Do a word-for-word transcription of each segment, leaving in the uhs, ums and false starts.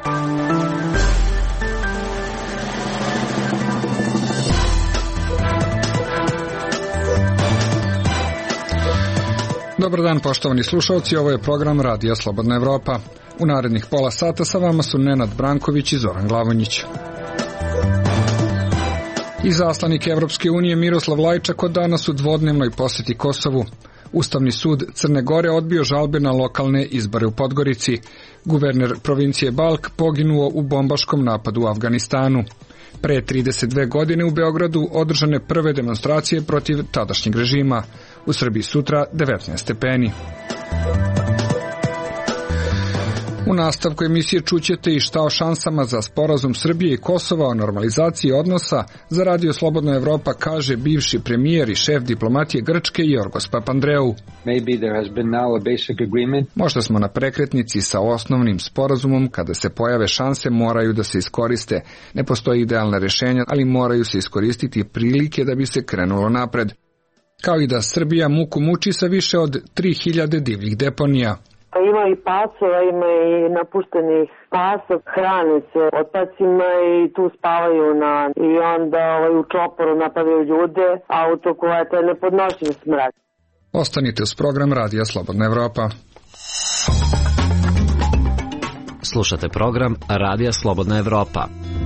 Dobar dan, poštovani slušalci, ovo je program Radija Slobodna Evropa. U narednih pola sata sa vama su Nenad Branković i Zoran Glavonjić. Izaslanik Evropske unije Miroslav Lajčak od danas u dvodnevnoj poseti Kosovu. Ustavni sud Crne Gore odbio žalbe na lokalne izbore u Podgorici. Guverner provincije Balk poginuo u bombaškom napadu u Afganistanu. Pre trideset dve godine u Beogradu održane prve demonstracije protiv tadašnjeg režima. U Srbiji sutra devetnaest stepeni. U nastavku emisije čućete i šta o šansama za sporazum Srbije i Kosova o normalizaciji odnosa za Radio Slobodna Evropa kaže bivši premijer i šef diplomatije Grčke Jorgos Papandreou. Možda smo na prekretnici sa osnovnim sporazumom, kada se pojave šanse moraju da se iskoriste. Ne postoji idealna rešenja, ali moraju se iskoristiti prilike da bi se krenulo napred. Kao i da Srbija muku muči sa više od tri hiljade divljih deponija. Ima i pasova, ima i napuštenih pasa, hrane se otpacima i tu spavaju na, i onda ovaj, u čoporu napadaju ljude, auto koja je nepodnošljiv smrad. Ostanite uz program Radija Slobodna Evropa. Slušate program Radija Slobodna Evropa.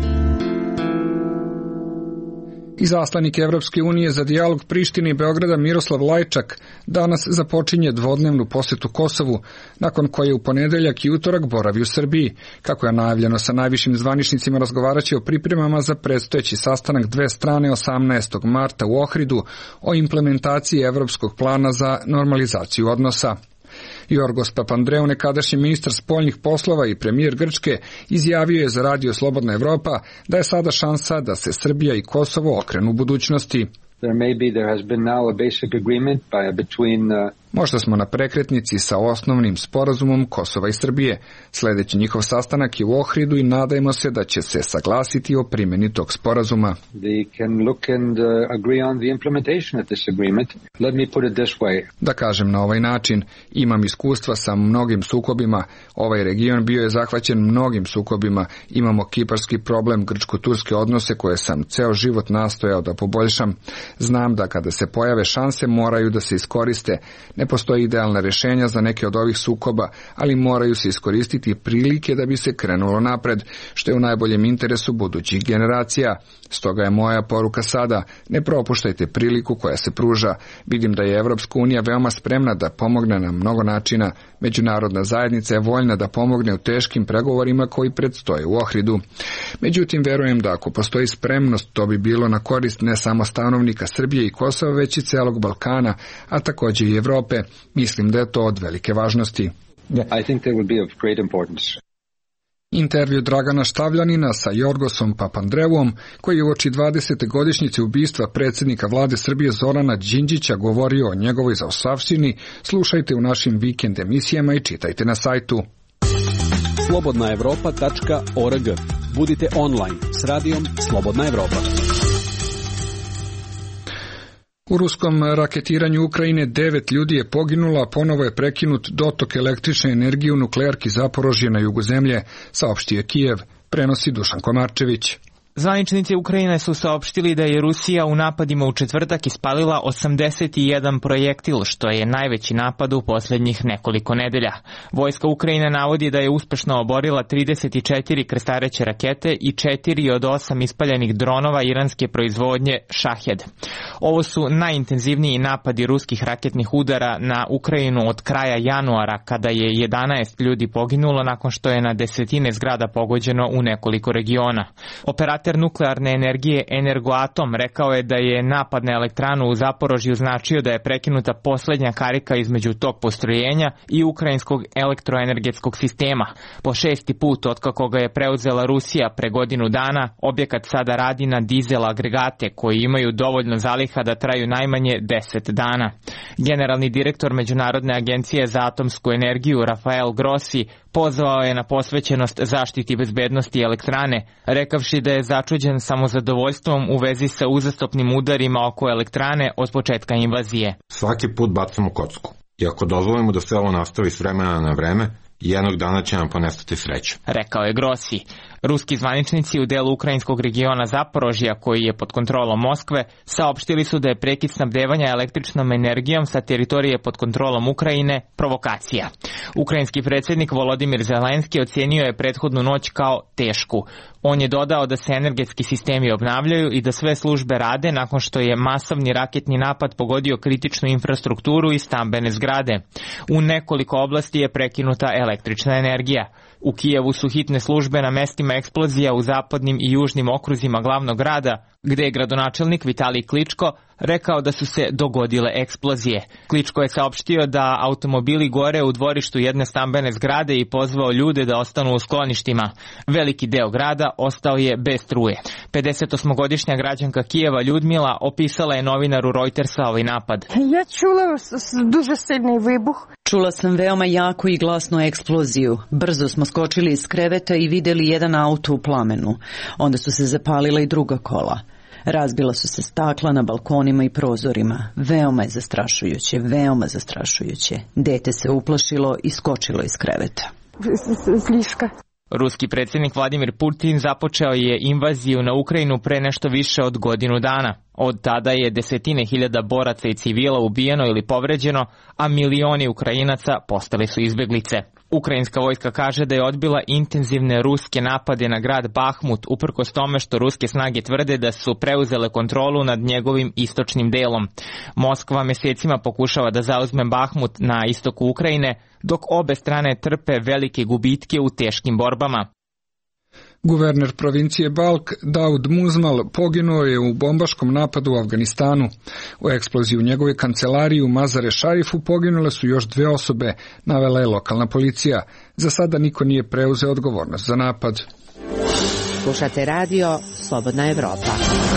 Izaslanik Evropske unije za dijalog Prištine i Beograda Miroslav Lajčak danas započinje dvodnevnu posetu Kosovu, nakon koje u ponedeljak i utorak boravi u Srbiji. Kako je najavljeno, sa najvišim zvaničnicima razgovaraće o pripremama za predstojeći sastanak dve strane osamnaestog marta u Ohridu o implementaciji evropskog plana za normalizaciju odnosa. Jorgos Papandreou, nekadašnji ministar spoljnih poslova i premijer Grčke, izjavio je za Radio Slobodna Evropa da je sada šansa da se Srbija i Kosovo okrenu u budućnosti. Možda smo na prekretnici sa osnovnim sporazumom Kosova i Srbije. Sledeći njihov sastanak je u Ohridu i nadajmo se da će se saglasiti o primjeni tog sporazuma. Da kažem na ovaj način, imam iskustva sa mnogim sukobima. Ovaj region bio je zahvaćen mnogim sukobima. Imamo kiparski problem, grčko-turske odnose koje sam ceo život nastojao da poboljšam. Znam da kada se pojave šanse moraju da se iskoriste. Ne postoji idealna rešenja za neke od ovih sukoba, ali moraju se iskoristiti prilike da bi se krenulo napred, što je u najboljem interesu budućih generacija. Stoga je moja poruka sada, ne propuštajte priliku koja se pruža. Vidim da je Evropska unija veoma spremna da pomogne na mnogo načina. Međunarodna zajednica je voljna da pomogne u teškim pregovorima koji predstoje u Ohridu. Međutim, verujem da ako postoji spremnost, to bi bilo na korist ne samo stanovnika Srbije i Kosova, već i celog Balkana, a također i Evrope. Mislim da je to od velike važnosti. I think that would be of great importance. Intervju Dragana Štavljanina sa Jorgosom Papandreouom, koji je uoči dvadesete godišnjice ubistva predsjednika vlade Srbije Zorana Đinđića govorio o njegovoj zaostavštini, slušajte u našim vikend emisijama i čitajte na sajtu slobodna evropa tačka org. Budite online s radijom Slobodna Evropa. U ruskom raketiranju Ukrajine devet ljudi je poginulo, a ponovo je prekinut dotok električne energije u nuklearki Zaporožje na jugu zemlje, saopštio Kijev, prenosi Dušan Komarčević. Zvaničnici Ukrajine su saopštili da je Rusija u napadima u četvrtak ispalila osamdeset jedan projektil, što je najveći napad u posljednjih nekoliko nedelja. Vojska Ukrajine navodi da je uspešno oborila trideset četiri krstareće rakete i četiri od osam ispaljenih dronova iranske proizvodnje Šahed. Ovo su najintenzivniji napadi ruskih raketnih udara na Ukrajinu od kraja januara, kada je jedanaest ljudi poginulo nakon što je na desetine zgrada pogođeno u nekoliko regiona. Operator nuklearne energije Energoatom rekao je da je napad na elektranu u Zaporožju značio da je prekinuta posljednja karika između tog postrojenja i ukrajinskog elektroenergetskog sistema. Po šesti put otkako ga je preuzela Rusija pre godinu dana, objekat sada radi na dizel agregate koji imaju dovoljno zaliha da traju najmanje deset dana. Generalni direktor Međunarodne agencije za atomsku energiju Rafael Grossi pozvao je na posvećenost zaštiti bezbednosti elektrane, rekavši da je začuđen samozadovoljstvom u vezi sa uzastopnim udarima oko elektrane od početka invazije. Svaki put bacamo kocku. I ako dozvolimo da se ovo nastavi s vremena na vreme, jednog dana će nam ponestati sreća. Rekao je Grossi. Ruski zvaničnici u delu ukrajinskog regiona Zaporožja, koji je pod kontrolom Moskve, saopštili su da je prekid snabdevanja električnom energijom sa teritorije pod kontrolom Ukrajine provokacija. Ukrajinski predsjednik Volodimir Zelenski ocenio je prethodnu noć kao tešku. On je dodao da se energetski sistemi obnavljaju i da sve službe rade nakon što je masovni raketni napad pogodio kritičnu infrastrukturu i stambene zgrade. U nekoliko oblasti je prekinuta električna energija. U Kijevu su hitne službe na mestima eksplozija u zapadnim i južnim okruzima glavnog grada, gde je gradonačelnik Vitalij Kličko rekao da su se dogodile eksplozije. Kličko je saopštio da automobili gore u dvorištu jedne stambene zgrade i pozvao ljude da ostanu u skloništima. Veliki deo grada ostao je bez struje. pedesetosmogodišnja građanka Kijeva Ljudmila opisala je novinaru Reutersa ovaj napad. Ja čula duže silni vibuh. Čula sam veoma jaku i glasnu eksploziju. Brzo smo skočili iz kreveta i videli jedan auto u plamenu. Onda su se zapalila i druga kola. Razbila su se stakla na balkonima i prozorima. Veoma je zastrašujuće, veoma zastrašujuće. Dete se uplašilo i skočilo iz kreveta. Zliška. Ruski predsjednik Vladimir Putin započeo je invaziju na Ukrajinu pre nešto više od godinu dana. Od tada je desetine hiljada boraca i civila ubijeno ili povređeno, a milioni Ukrajinaca postali su izbeglice. Ukrajinska vojska kaže da je odbila intenzivne ruske napade na grad Bahmut, uprkos tome što ruske snage tvrde da su preuzele kontrolu nad njegovim istočnim delom. Moskva mesecima pokušava da zauzme Bahmut na istoku Ukrajine, dok obe strane trpe velike gubitke u teškim borbama. Guverner provincije Balk, Daud Muzmal, poginuo je u bombaškom napadu u Afganistanu. U eksploziji u njegove kancelariji u Mazare Šarifu poginule su još dve osobe, navela je lokalna policija. Za sada niko nije preuzeo odgovornost za napad. Slušate radio Slobodna Evropa.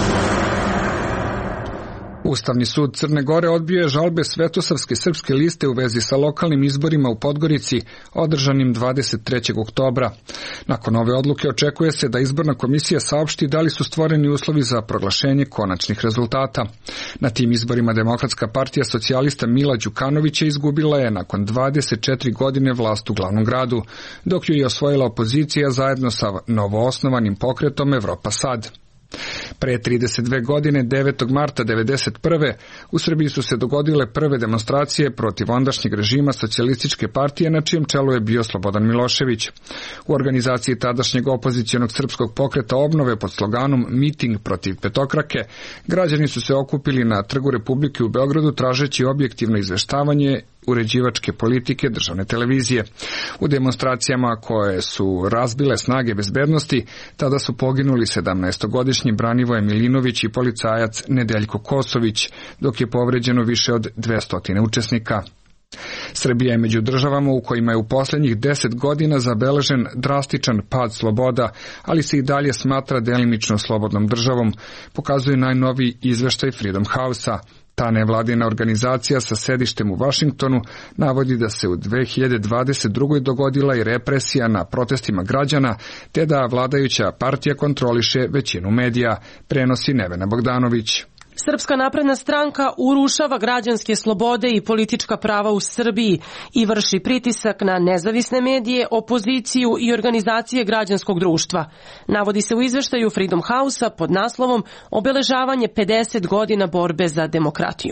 Ustavni sud Crne Gore odbio je žalbe Svetosavske srpske liste u vezi sa lokalnim izborima u Podgorici, održanim dvadeset trećeg oktobra. Nakon ove odluke očekuje se da izborna komisija saopšti da li su stvoreni uslovi za proglašenje konačnih rezultata. Na tim izborima Demokratska partija socijalista Mila Đukanovića izgubila je nakon dvadeset četiri godine vlast u glavnom gradu, dok ju je osvojila opozicija zajedno sa novoosnovanim pokretom Evropa Sad. Pre trideset dve godine, devetog marta devedeset prve. u Srbiji su se dogodile prve demonstracije protiv ondašnjeg režima socijalističke partije na čijem čelu je bio Slobodan Milošević. U organizaciji tadašnjeg opozicionog srpskog pokreta obnove pod sloganom Miting protiv petokrake, građani su se okupili na Trgu Republike u Beogradu tražeći objektivno izveštavanje uređivačke politike državne televizije. U demonstracijama koje su razbile snage bezbednosti, tada su poginuli sedamnaestogodišnji Branivoje Milinović i policajac Nedeljko Kosović, dok je povređeno više od dvesta učesnika. Srbija je među državama u kojima je u posljednjih deset godina zabeležen drastičan pad sloboda, ali se i dalje smatra delimično slobodnom državom, pokazuje najnoviji izveštaj Freedom House-a. Ta nevladina organizacija sa sedištem u Vašingtonu navodi da se u dve hiljade dvadeset drugoj dogodila i represija na protestima građana, te da vladajuća partija kontroliše većinu medija, prenosi Nevena Bogdanović. Srpska napredna stranka urušava građanske slobode i politička prava u Srbiji i vrši pritisak na nezavisne medije, opoziciju i organizacije građanskog društva. Navodi se u izveštaju Freedom House-a pod naslovom Obeležavanje pedeset godina borbe za demokratiju.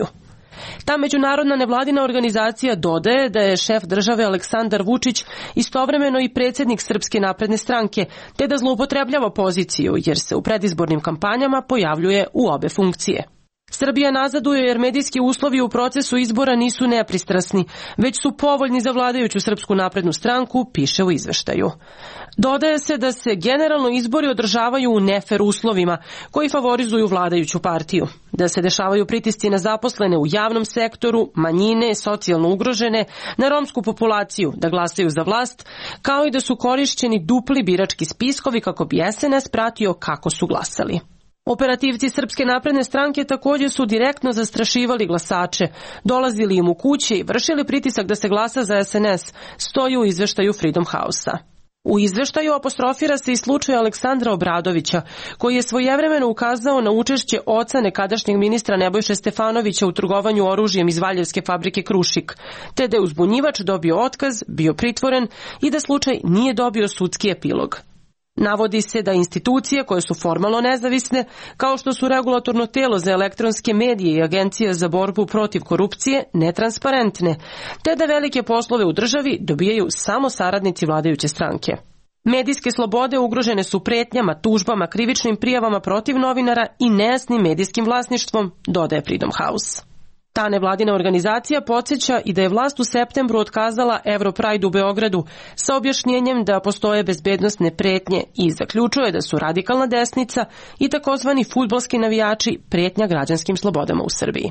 Ta međunarodna nevladina organizacija dodaje da je šef države Aleksandar Vučić istovremeno i predsjednik Srpske napredne stranke, te da zloupotrebljava poziciju jer se u predizbornim kampanjama pojavljuje u obe funkcije. Srbija nazaduje jer medijski uslovi u procesu izbora nisu nepristrasni, već su povoljni za vladajuću Srpsku naprednu stranku, piše u izveštaju. Dodaje se da se generalno izbori održavaju u nefer uslovima koji favorizuju vladajuću partiju, da se dešavaju pritisci na zaposlene u javnom sektoru, manjine, socijalno ugrožene, na romsku populaciju da glasaju za vlast, kao i da su korišćeni dupli birački spiskovi kako bi S N S pratio kako su glasali. Operativci Srpske napredne stranke također su direktno zastrašivali glasače, dolazili im u kuće i vršili pritisak da se glasa za S N S, stoji u izveštaju Freedom House-a. U izveštaju apostrofira se i slučaj Aleksandra Obradovića, koji je svojevremeno ukazao na učešće oca nekadašnjeg ministra Nebojše Stefanovića u trgovanju oružjem iz Valjevske fabrike Krušik, te da je uzbunjivač dobio otkaz, bio pritvoren i da slučaj nije dobio sudski epilog. Navodi se da institucije koje su formalno nezavisne, kao što su Regulatorno telo za elektronske medije i Agencija za borbu protiv korupcije, netransparentne, te da velike poslove u državi dobijaju samo saradnici vladajuće stranke. Medijske slobode ugrožene su pretnjama, tužbama, krivičnim prijavama protiv novinara i nejasnim medijskim vlasništvom, dodaje Freedom House. Ta nevladina organizacija podsjeća i da je vlast u septembru otkazala Europride u Beogradu sa objašnjenjem da postoje bezbednosne pretnje i zaključuje da su radikalna desnica i takozvani fudbalski navijači pretnja građanskim slobodama u Srbiji.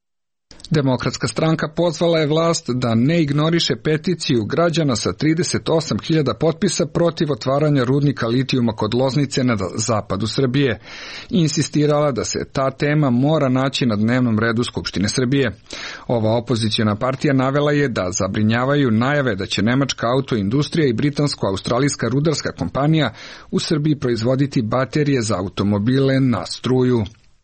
Demokratska stranka pozvala je vlast da ne ignoriše peticiju građana sa trideset osam hiljada potpisa protiv otvaranja rudnika litijuma kod Loznice na zapadu Srbije i insistirala da se ta tema mora naći na dnevnom redu Skupštine Srbije. Ova opoziciona partija navela je da zabrinjavaju najave da će nemačka autoindustrija i britansko-australijska rudarska kompanija u Srbiji proizvoditi baterije za automobile na struju.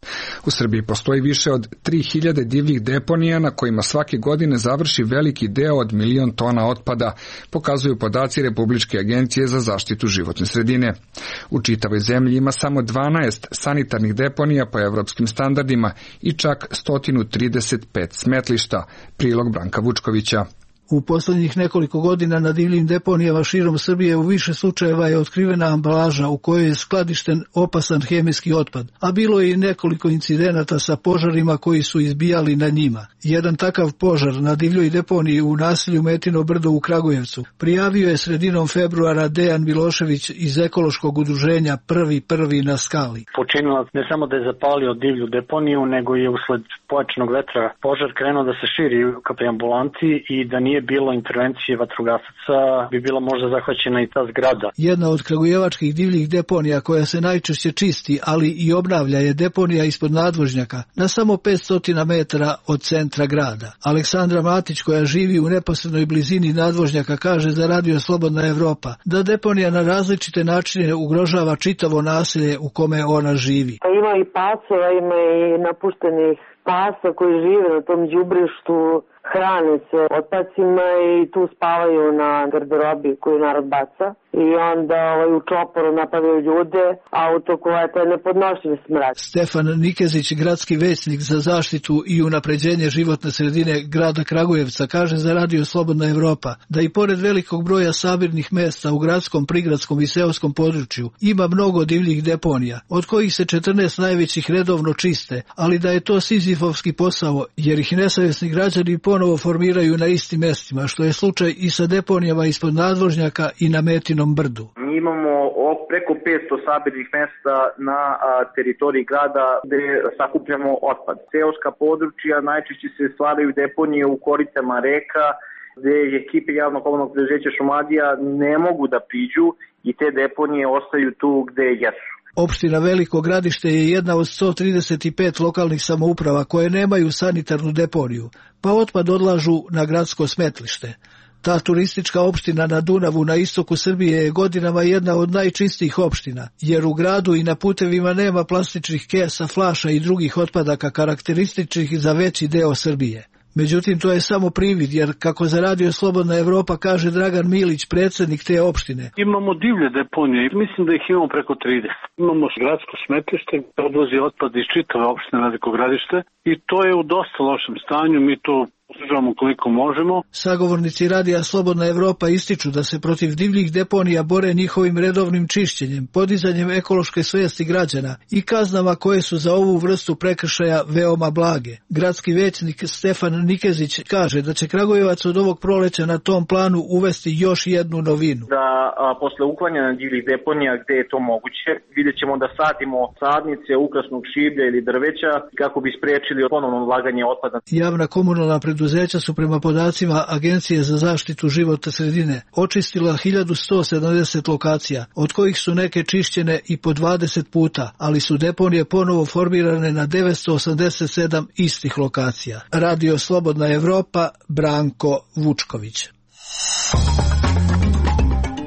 U Srbiji postoji više od tri hiljade divljih deponija na kojima svake godine završi veliki deo od milion tona otpada, pokazuju podaci Republičke agencije za zaštitu životne sredine. U čitavoj zemlji ima samo dvanaest sanitarnih deponija po evropskim standardima i čak sto trideset pet smetlišta, prilog Branka Vučkovića. U posljednjih nekoliko godina na divljim deponijama širom Srbije u više slučajeva je otkrivena ambalaža u kojoj je skladišten opasan hemijski otpad, a bilo je i nekoliko incidenata sa požarima koji su izbijali na njima. Jedan takav požar na divljoj deponiji u naselju Metino Brdo u Kragujevcu prijavio je sredinom februara Dejan Milošević iz ekološkog udruženja Prvi prvi na skali. Počinilac ne samo da je zapalio divlju deponiju, nego je usled pojačanog vetra požar krenuo da se širi ka ambulanti i da nije bilo intervencije vatrogasaca, bi bila možda zahvaćena i ta zgrada. Jedna od kragujevačkih divljih deponija koja se najčešće čisti, ali i obnavlja je deponija ispod nadvožnjaka, na samo petsto metara od centra grada. Aleksandra Matić, koja živi u neposrednoj blizini nadvožnjaka, kaže za Radio Slobodna Evropa da deponija na različite načine ugrožava čitavo naselje u kome ona živi. Ima i pasova, ima i napuštenih pasa koji žive na tom đubrištu, hrane se otpacima i tu spavaju na garderobi koju narod baca. I onda ovaj, u čoporu napadaju ljude, auto koja je taj nepodnošljiv smrad. Stefan Nikezić, gradski većnik za zaštitu i unapređenje životne sredine grada Kragujevca, kaže za Radio Slobodna Evropa da i pored velikog broja sabirnih mesta u gradskom, prigradskom i seoskom području ima mnogo divljih deponija, od kojih se četrnaest najvećih redovno čiste, ali da je to sizifovski posao, jer ih nesavjesni građani ponovo formiraju na istim mestima, što je slučaj i sa deponijama ispod nadvožnjaka i na Metinom Brdu. Mi imamo preko petsto sabirnih mesta na a, teritoriji grada gde sakupljamo otpad. Seoska područja najčešće se stvaraju deponije u koricama reka, gde ekipe javno-komunalnog preduzeća Šumadija ne mogu da priđu i te deponije ostaju tu gde jesu. Opština Veliko Gradište je jedna od sto trideset pet lokalnih samouprava koje nemaju sanitarnu deponiju, pa otpad odlažu na gradsko smetlište. Ta turistička opština na Dunavu na istoku Srbije je godinama jedna od najčistijih opština, jer u gradu i na putevima nema plastičnih kesa, flaša i drugih otpadaka karakterističnih za veći deo Srbije. Međutim, to je samo privid, jer kako za Radio Slobodna Evropa kaže Dragan Milić, predsjednik te opštine. Imamo divlje deponije, mislim da ih imamo preko trideset. Imamo gradsko smetlište, odvozi otpad iz čitave opštine Veliko Gradište i to je u dosta lošem stanju, mi to podržavamo koliko možemo. Sagovornici Radija Slobodna Evropa ističu da se protiv divljih deponija bore njihovim redovnim čišćenjem, podizanjem ekološke svesti građana i kaznama koje su za ovu vrstu prekršaja veoma blage. Gradski većnik Stefan Nikezić kaže da će Kragujevac od ovog proleća na tom planu uvesti još jednu novinu. Da a, posle uklanjanja divljih deponija gde je to moguće, vidjet ćemo da sadimo sadnice ukrasnog šiblja ili drveća kako bi sprečili ponovno odlaganje otpada. Javna komunalna preduzeća su prema podacima Agencije za zaštitu životne sredine očistila hiljadu sto sedamdeset lokacija, od kojih su neke čišćene i po dvadeset puta, ali su deponije ponovo formirane na devetsto osamdeset sedam istih lokacija. Radio Slobodna Evropa, Branko Vučković.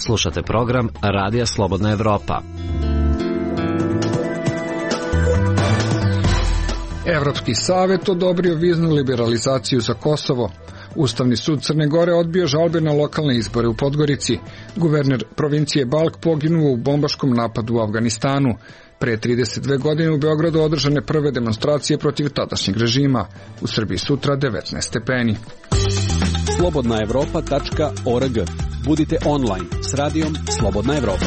Slušate program Radija Slobodna Evropa. Evropski savet odobrio viznu liberalizaciju za Kosovo. Ustavni sud Crne Gore odbio žalbe na lokalne izbore u Podgorici. Guverner provincije Balk poginuo u bombaškom napadu u Afganistanu. Pre trideset dve godine u Beogradu održane prve demonstracije protiv tadašnjeg režima. U Srbiji sutra devetnaest stepeni. slobodna evropa tačka org. Budite online s radijom Slobodna Evropa.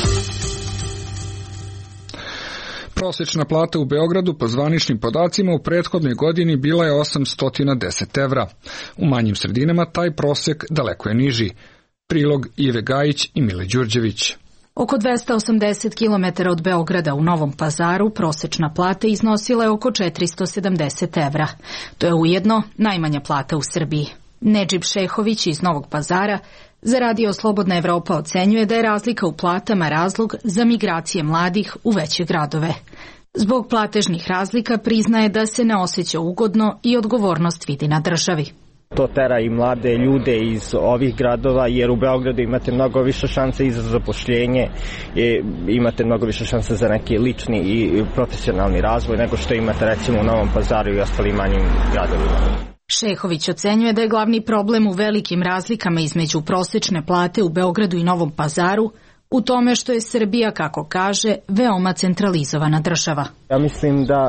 Prosječna plata u Beogradu po zvaničnim podacima u prethodnoj godini bila je osamsto deset evra. U manjim sredinama taj prosjek daleko je niži. Prilog Ive Gajić i Mile Đurđević. Oko dvesta osamdeset kilometara od Beograda u Novom Pazaru prosječna plata iznosila je oko četiristo sedamdeset evra. To je ujedno najmanja plata u Srbiji. Nedžib Šehović iz Novog Pazara za Radio Slobodna Evropa ocenjuje da je razlika u platama razlog za migracije mladih u veće gradove. Zbog platežnih razlika priznaje da se ne osjeća ugodno i odgovornost vidi na državi. To tera i mlade ljude iz ovih gradova, jer u Beogradu imate mnogo više šanse i za zapošljenje, i imate mnogo više šanse za neki lični i profesionalni razvoj nego što imate recimo u Novom Pazaru i ostalim manjim gradovima. Šehović ocenjuje da je glavni problem u velikim razlikama između prosječne plate u Beogradu i Novom Pazaru u tome što je Srbija, kako kaže, veoma centralizovana država. Ja mislim da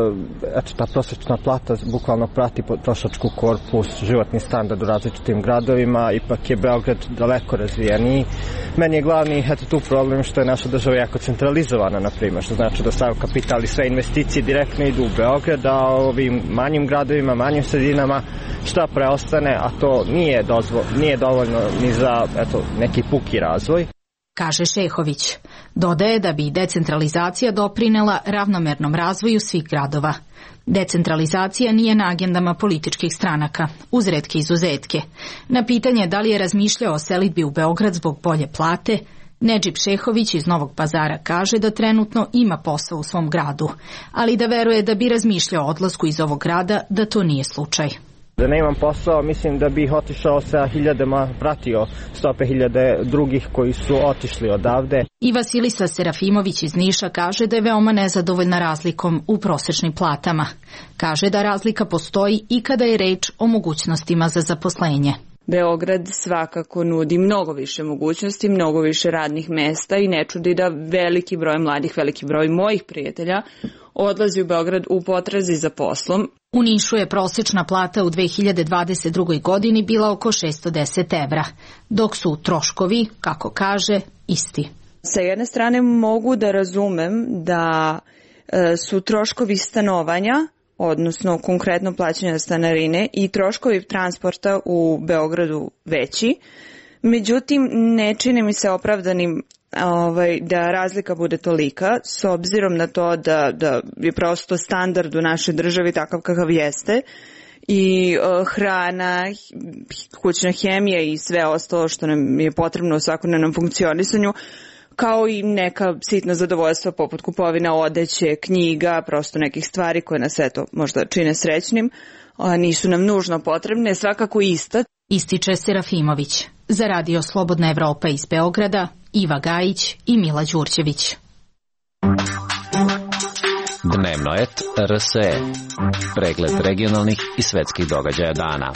eto, ta prosječna plata bukvalno prati potrošačku korpus, životni standard u različitim gradovima, ipak je Beograd daleko razvijeniji. Meni je glavni eto, tu problem što je naša država jako centralizovana, na primjer, što znači da sav kapital i sve investicije direktno idu u Beograd, a ovim manjim gradovima, manjim sredinama šta preostane, a to nije, dozvo, nije dovoljno ni za eto, neki puki razvoj. Kaže Šehović. Dodaje da bi decentralizacija doprinela ravnomernom razvoju svih gradova. Decentralizacija nije na agendama političkih stranaka, uz retke izuzetke. Na pitanje da li je razmišljao o selidbi u Beograd zbog bolje plate, Nedžib Šehović iz Novog Pazara kaže da trenutno ima posao u svom gradu, ali da veruje da bi razmišljao o odlasku iz ovog grada da to nije slučaj. Da ne imam posao, mislim da bih otišao sa hiljadama, pratio stope hiljade drugih koji su otišli odavde. I Vasilisa Serafimović iz Niša kaže da je veoma nezadovoljna razlikom u prosječnim platama. Kaže da razlika postoji i kada je reč o mogućnostima za zaposlenje. Beograd svakako nudi mnogo više mogućnosti, mnogo više radnih mesta i ne čudi da veliki broj mladih, veliki broj mojih prijatelja odlazi u Beograd u potrazi za poslom. U Nišu je prosječna plata u dve hiljade dvadeset drugoj. godini bila oko šessto deset evra, dok su troškovi, kako kaže, isti. Sa jedne strane mogu da razumem da e, su troškovi stanovanja, odnosno konkretno plaćanja stanarine i troškovi transporta u Beogradu veći, međutim ne čini mi se opravdanim ovaj, da razlika bude tolika, s obzirom na to da, da je prosto standard u našoj državi takav kakav jeste i uh, hrana, kućna hemija i sve ostalo što nam je potrebno u svakodnevnom funkcionisanju, kao i neka sitna zadovoljstva poput kupovina odeće, knjiga, prosto nekih stvari koje nas eto možda čine srećnim, a nisu nam nužno potrebne, svakako ista. Ističe Serafimović. Za Radio Slobodna Evropa iz Beograda, Iva Gajić i Mila Đurđević. Dnevno et R S E. Pregled regionalnih i svetskih događaja dana.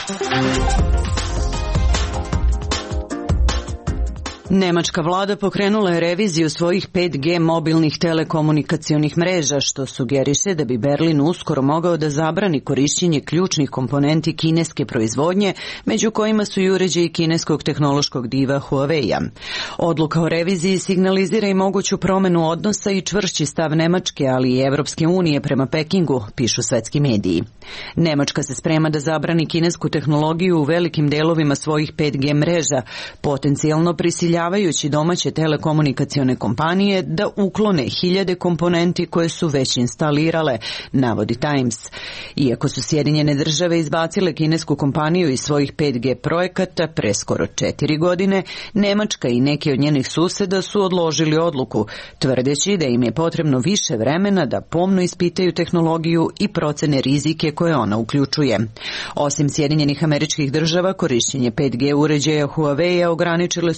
Nemačka vlada pokrenula je reviziju svojih pet G mobilnih telekomunikacionih mreža, što sugeriše da bi Berlin uskoro mogao da zabrani korišćenje ključnih komponenti kineske proizvodnje, među kojima su i uređaji kineskog tehnološkog diva Huawei-a. Odluka o reviziji signalizira i moguću promenu odnosa i čvršći stav Nemačke, ali i Evropske unije prema Pekingu, pišu svetski mediji. Nemačka se sprema da zabrani kinesku tehnologiju u velikim delovima svojih pet G mreža, potencijalno prisiljavajući domaće telekomunikacione kompanije da uklone hiljade komponenti koje su već instalirale, navodi Times. Iako su Sjedinjene države izbacile kinesku kompaniju iz svojih pet G projekata pre skoro četiri godine, Nemačka i neki od njenih suseda su odložili odluku, tvrdeći da im je potrebno više vremena da pomno ispitaju tehnologiju i procene rizike koje ona uključuje. Osim Sjedinjenih Američkih Država, korišćenje pet G uređaja Huawei-a ograničile su i vlade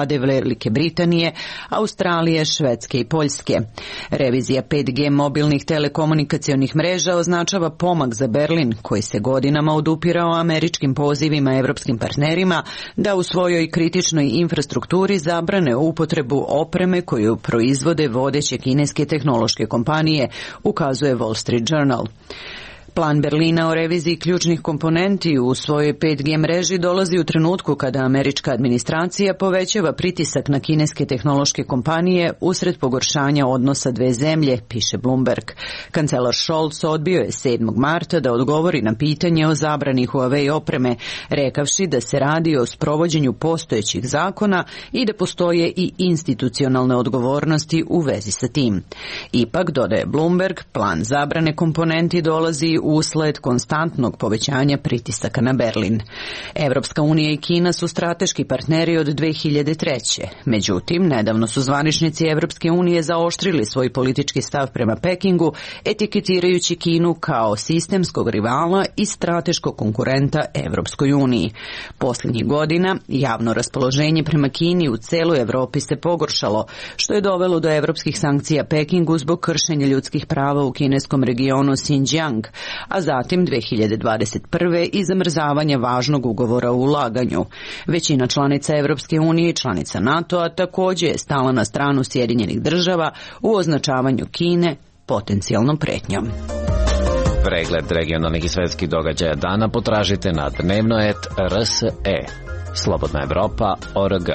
Kanade, Velike Britanije, Australije, Švedske i Poljske. Revizija pet G mobilnih telekomunikacionih mreža označava pomak za Berlin, koji se godinama odupirao američkim pozivima evropskim partnerima da u svojoj kritičnoj infrastrukturi zabrane upotrebu opreme koju proizvode vodeće kineske tehnološke kompanije, ukazuje Wall Street Journal. Plan Berlina o reviziji ključnih komponenti u svojoj pet G mreži dolazi u trenutku kada američka administracija povećava pritisak na kineske tehnološke kompanije usred pogoršanja odnosa dve zemlje, piše Bloomberg. Kancelar Scholz odbio je sedmog marta da odgovori na pitanje o zabrani Huawei opreme, rekavši da se radi o sprovođenju postojećih zakona i da postoje i institucionalne odgovornosti u vezi sa tim. Ipak, dodaje Bloomberg, plan zabrane komponenti dolazi usled konstantnog povećanja pritisaka na Berlin. Evropska unija i Kina su strateški partneri od dve hiljade treće. Međutim, nedavno su zvaničnici Evropske unije zaoštrili svoj politički stav prema Pekingu, etiketirajući Kinu kao sistemskog rivala i strateškog konkurenta Evropskoj uniji. Posljednjih godina javno raspoloženje prema Kini u celoj Evropi se pogoršalo, što je dovelo do evropskih sankcija Pekingu zbog kršenja ljudskih prava u kineskom regionu Xinjiang, a zatim dve hiljade dvadeset prve i zamrzavanja važnog ugovora o ulaganju. Većina članica Evropske unije i članica NATO-a također je stala na stranu Sjedinjenih država u označavanju Kine potencijalnom pretnjom. Pregled regionalnih i svetskih događaja dana potražite na dnevno et er es e. Slobodna Evropa точка org.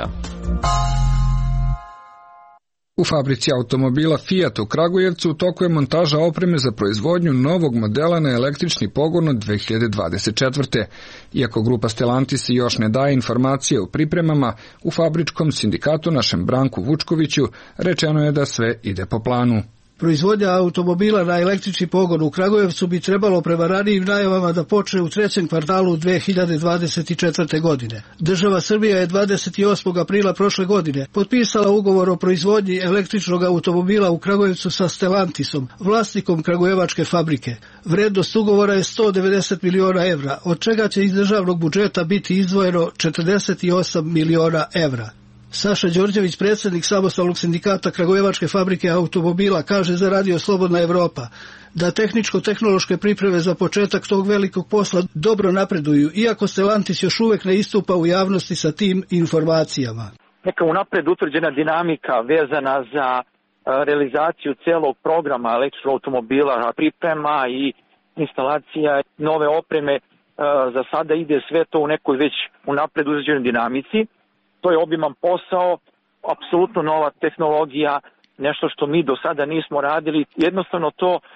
U fabrici automobila Fiat u Kragujevcu u toku je montaža opreme za proizvodnju novog modela na električni pogon od dve hiljade dvadeset četvrte. Iako grupa Stellantis još ne daje informacije o pripremama, u fabričkom sindikatu našem Branku Vučkoviću rečeno je da sve ide po planu. Proizvodnja automobila na električni pogon u Kragujevcu bi trebalo prema ranijim najavama da počne u trećem kvartalu dve hiljade dvadeset četvrte. godine. Država Srbija je dvadeset osmog aprila prošle godine potpisala ugovor o proizvodnji električnog automobila u Kragujevcu sa Stellantisom, vlasnikom kragujevačke fabrike. Vrednost ugovora je sto devedeset miliona evra, od čega će iz državnog budžeta biti izdvojeno četrdeset osam miliona evra. Saša Đorđević, predsjednik samostalnog sindikata Kragujevačke fabrike automobila, kaže za Radio Slobodna Evropa da tehničko-tehnološke pripreme za početak tog velikog posla dobro napreduju, iako Stellantis još uvek ne istupa u javnosti sa tim informacijama. Neka unapred utvrđena dinamika vezana za realizaciju celog programa električnog automobila, priprema i instalacija nove opreme, za sada ide sve to u nekoj već unapred utvrđenoj dinamici. To je obiman posao, apsolutno nova tehnologija, nešto što mi do sada nismo radili. Jednostavno to uh,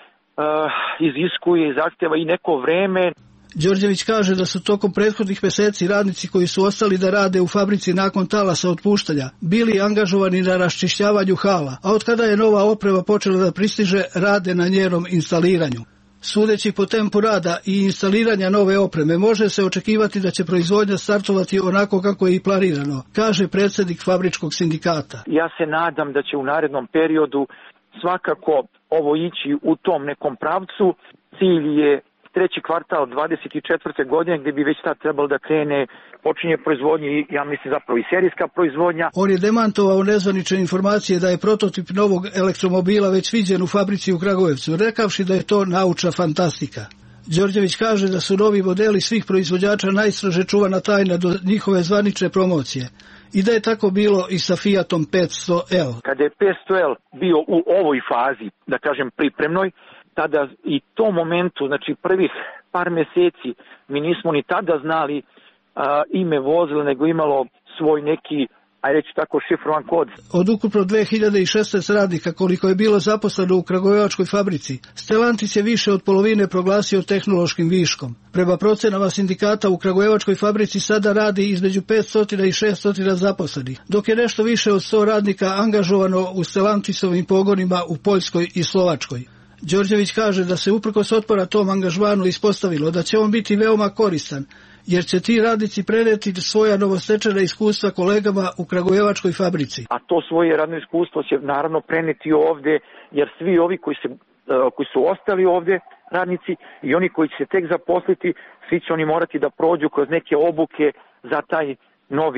iziskuje i zahtjeva i neko vreme. Đorđević kaže da su tokom prethodnih meseci radnici koji su ostali da rade u fabrici nakon talasa otpuštanja bili angažovani na raščišćavanju hala, a od kada je nova oprema počela da pristiže, rade na njenom instaliranju. Sudeći po tempu rada i instaliranja nove opreme, može se očekivati da će proizvodnja startovati onako kako je i planirano, kaže predsjednik fabričkog sindikata. Ja se nadam da će u narednom periodu svakako ovo ići u tom nekom pravcu. Cilj je treći kvartal dvadeset četvrte. godine gdje bi već sad trebalo da krene počinje proizvodnje i ja mislim zapravo i serijska proizvodnja. On je demantovao nezvanične informacije da je prototip novog elektromobila već viđen u fabrici u Kragujevcu, rekavši da je to naučna fantastika. Đorđević kaže da su novi modeli svih proizvođača najstrože čuvana tajna do njihove zvanične promocije i da je tako bilo i sa Fiatom petsto L. Kada je petsto L bio u ovoj fazi, da kažem pripremnoj, tada i tom momentu, znači prvih par mjeseci, mi nismo ni tada znali a, ime vozila, nego imalo svoj neki, aj reći tako, šifrovan kod. Od ukupno dve hiljade šesnaeste radnika koliko je bilo zaposleno u Kragujevačkoj fabrici, Stellantis je više od polovine proglasio tehnološkim viškom. Prema procenama sindikata u Kragujevačkoj fabrici sada radi između petsto i šesto zaposlenih, dok je nešto više od sto radnika angažovano u Stellantisovim pogonima u Poljskoj i Slovačkoj. Đorđević kaže da se uprkos otpora tom angažmanu ispostavilo da će on biti veoma koristan, jer će ti radnici preneti svoja novostečena iskustva kolegama u Kragujevačkoj fabrici. A to svoje radno iskustvo će naravno preneti ovdje, jer svi ovi koji, se, koji su ostali ovdje radnici i oni koji će se tek zaposliti, svi će oni morati da prođu kroz neke obuke za taj novi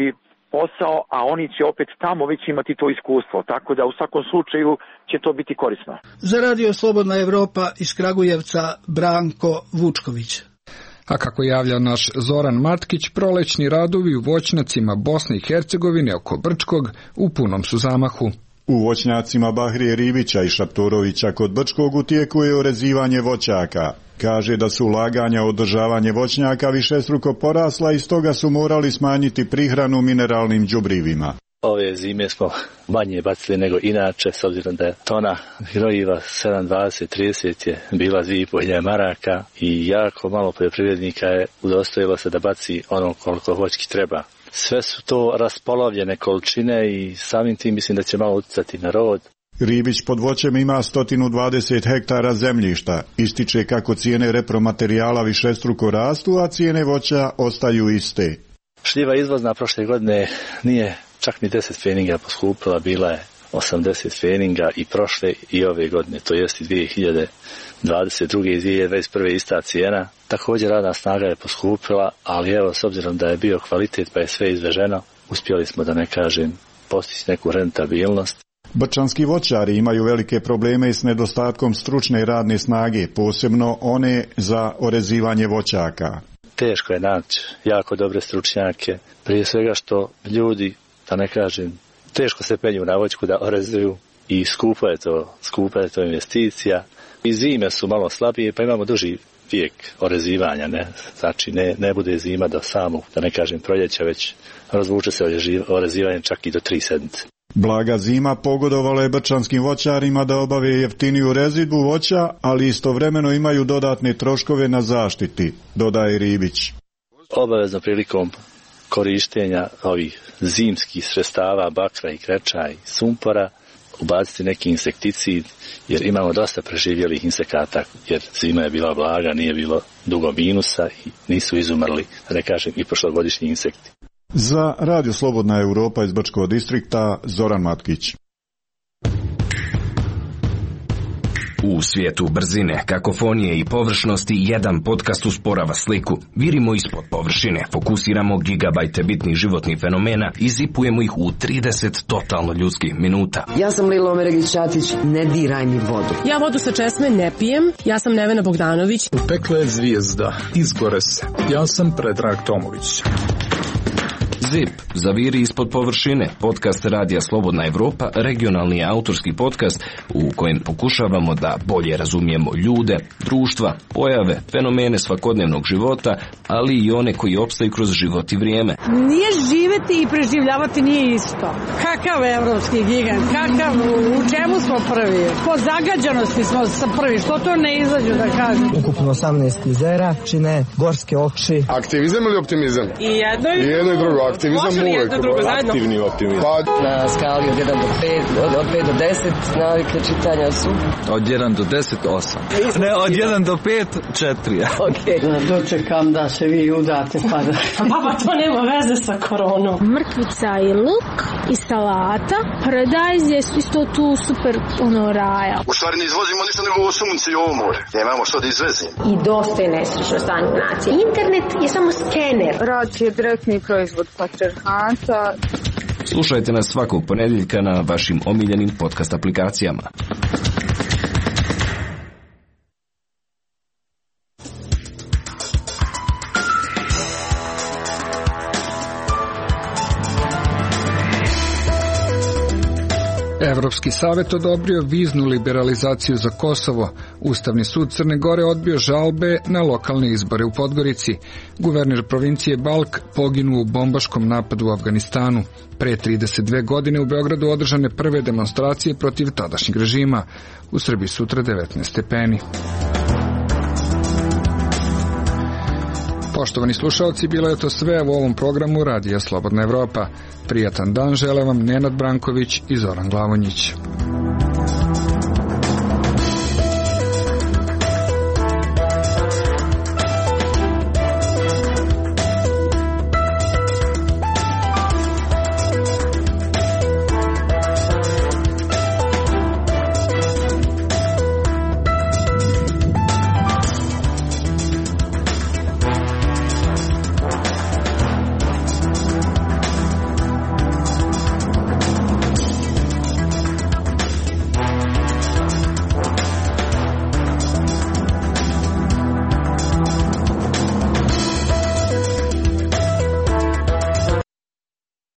posao, a oni će opet tamo već imati to iskustvo, tako da u svakom slučaju će to biti korisno. Za Radio Slobodna Evropa iz Kragujevca Branko Vučković. A kako javlja naš Zoran Matkić, prolećni radovi u voćnjacima Bosne i Hercegovine oko Brčkog u punom su zamahu. U voćnjacima Bahrije Ribića i Šaptorovića kod Brčkog u tijeku je orezivanje voćaka. Kaže da su ulaganja u održavanje voćnjaka višestruko porasla i stoga su morali smanjiti prihranu mineralnim đubrivima. Ove zime smo manje bacili nego inače, s obzirom da je tona gnojiva sedam, dvadeset, trideset je bila dvije i pol hiljade maraka i jako malo poljoprivrednika je udostojilo se da baci ono koliko voćki treba. Sve su to raspolovljene količine i samim tim mislim da će malo utjecati na rod. Ribić pod voćem ima sto dvadeset hektara zemljišta. Ističe kako cijene repromaterijala višestruko rastu, a cijene voća ostaju iste. Šljiva izvozna prošle godine nije čak ni deset feninga poskupila, bila je osamdeset feninga i prošle i ove godine, to jest i dvije hiljade dvadeset druge i dvije hiljade dvadeset prve ista cijena. Također radna snaga je poskupila, ali evo s obzirom da je bio kvalitet pa je sve izveženo, uspjeli smo da ne kažem postići neku rentabilnost. Brčanski voćari imaju velike probleme s nedostatkom stručne radne snage, posebno one za orezivanje voćaka. Teško je naći jako dobre stručnjake, prije svega što ljudi, da ne kažem, teško se penju na voćku da orezuju i skupo je to, skupa je to investicija. I zime su malo slabije, pa imamo duži vijek orezivanja, ne? Znači ne, ne bude zima do samog, da ne kažem proljeća, već razvuče se orezivanje čak i do tri sedmice. Blaga zima pogodovala je brčanskim voćarima da obave jeftiniju rezidbu voća, ali istovremeno imaju dodatne troškove na zaštiti, dodaje Ribić. Obavezno prilikom korištenja ovih zimskih sredstava, bakra i kreča i sumpora, ubaciti neki insekticid, jer imamo dosta preživjelih insekata, jer zima je bila blaga, nije bilo dugo minusa i nisu izumrli, da ne kažem, i prošlogodišnji insekti. Za Radio Slobodna Evropa iz Brčkog distrikta Zoran Matkić. U svijetu brzine, kakofonije i površnosti jedan podcast usporava sliku. Virimo ispod površine, fokusiramo gigabajte bitnih životnih fenomena i zipujemo ih u trideset totalno ljudskih minuta. Ja sam Lila Omeregić-Ćatić, ne diraj mi vodu. Ja vodu sa česme ne pijem, ja sam Nevena Bogdanović. Pekla je zvijezda, izgore se. Ja sam Predrag Tomović. Zip, zaviri ispod površine, podcast Radija Slobodna Evropa, regionalni autorski podcast u kojem pokušavamo da bolje razumijemo ljude, društva, pojave, fenomene svakodnevnog života, ali i one koji opstaju kroz život i vrijeme. Nije živeti i preživljavati nije isto. Kakav evropski gigant, kakav, u čemu smo prvi? Po zagađanosti smo sa prvi, što to ne izađu da kažem? Ukupno osamnaest jezera čine gorske oči. Aktivizam ili optimizam? I jedno i, I jedno i drugo. Aktivizam uvijek, aktivni optimizam. Pa, na skali od jedan do pet, od, od pet do deset, navike čitanja su? Od jedan do deset, osam. Ne, od jedan do pet, četiri. Okej. Okay. Dočekam da se vi udate pa da... Baba, to nema veze sa koronom. Mrkvica i luk i salata. Paradajz je isto tu super ono raja. U stvari ne izvozimo ništa nego ovo sunce i ovo more. Nemamo što da izvezimo. I dosta je nesrećno stanje nacije. Internet je samo skener. Rad je direktni proizvod patrijarhata. Slušajte nas svakog ponedjeljka na vašim omiljenim podcast aplikacijama. Evropski savjet odobrio viznu liberalizaciju za Kosovo. Ustavni sud Crne Gore odbio žalbe na lokalne izbore u Podgorici. Guverner provincije Balk poginuo u bombaškom napadu u Afganistanu. Pre trideset dve godine u Beogradu održane prve demonstracije protiv tadašnjeg režima. U Srbiji sutra devetnaest stepeni. Poštovani slušalci, bilo je to sve u ovom programu Radija Slobodna Evropa. Prijatan dan žele vam Nenad Branković i Zoran Glavonjić.